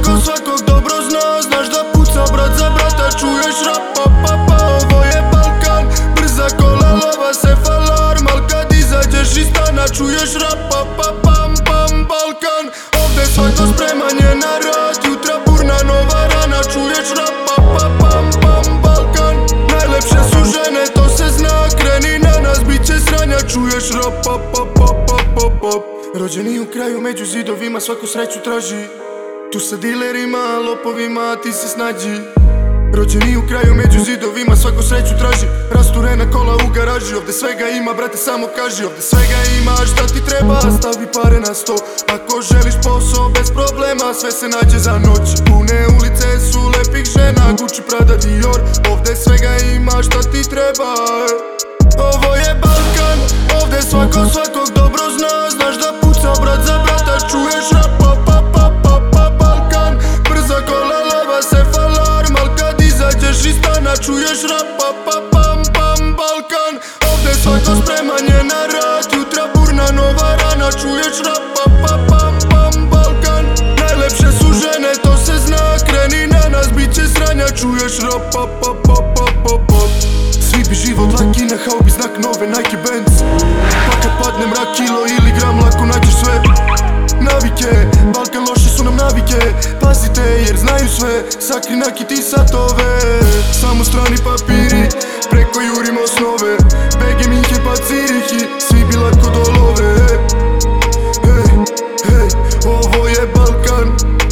svakog dobro zna. Znaš da puca brat za brata, čuješ rap pa pa pa. Ovo je Balkan, brza kola, lova se falarm. Al kad izađeš iz stana čuješ rap pa pa pam pam Balkan. Ovde svako spreman je na rad, jutra burna nova rana. Čuješ rap pa pa pam pam Balkan. Najlepše su žene, to se zna, kreni na nas, bit će sranja. Čuješ rap pa pa pa pa pa pa. Rođeni u kraju među zidovima, svaku sreću traži. Tu sa dilerima, lopovima, ti se snađi. Rođeni u kraju među zidovima, svaku sreću traži. Rasturena kola u garaži, ovde svega ima, brate samo kaži. Ovde svega ima, šta ti treba, stavi pare na sto. Ako želiš posao bez problema, sve se nađe za noć. Pune ulice su lepih žena, Gucci, Prada, Dior. Ovde svega ima, šta ti treba. Ovo je Balkan, ovde svakog dobro zna. Znaš da puca brat za brata, čuješ rap pa pa pa pa pa Balkan. Brza kola, lava se falarm, al kad izađeš iz stana čuješ rap pa pa pam pam Balkan. Ovde svako spreman je na rad, jutra burna nova rana. Čuješ rap pa pa pam pam Balkan. Najlepše su žene, to se zna, kreni na nas, bit će sranja. Čuješ rap pa pa pa pa pa pa. Svi bi život laki na haubi, znak nove Nike Benz. Pa kad padne mrak, kilo ili gram, lako nađeš sve. Navike, Balkan loše su nam navike. Pazite jer znaju sve, sakri nakiti satove. Samo strani papiri, preko jurimo snove. BG, Minhen pa Cirihi, svi bi lako dolove. Hej, hej, ovo je Balkan.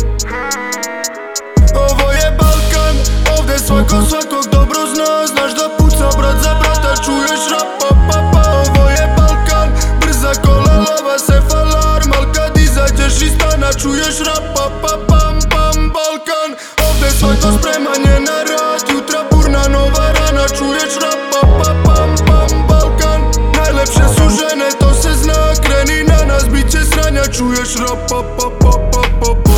Ovo je Balkan, ovde svakog dobro zna. Znaš da puca brat za brata, čuješ rap pa pa pa. Ovo je Balkan, brza kola, lava se falarm. Al kad izađeš iz stana čuješ rap pa pa pam pam Balkan. Ovde svako spreman je na rad, jutra burna nova rana. Čuješ rap pa pa pam pam Balkan. Najlepše su žene, to se zna, kreni na nas, bit će sranja. Čuješ rap pa pa pa pa pa pa.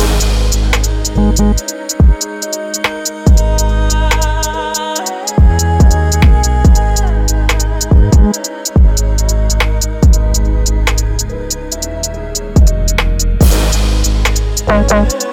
Bye.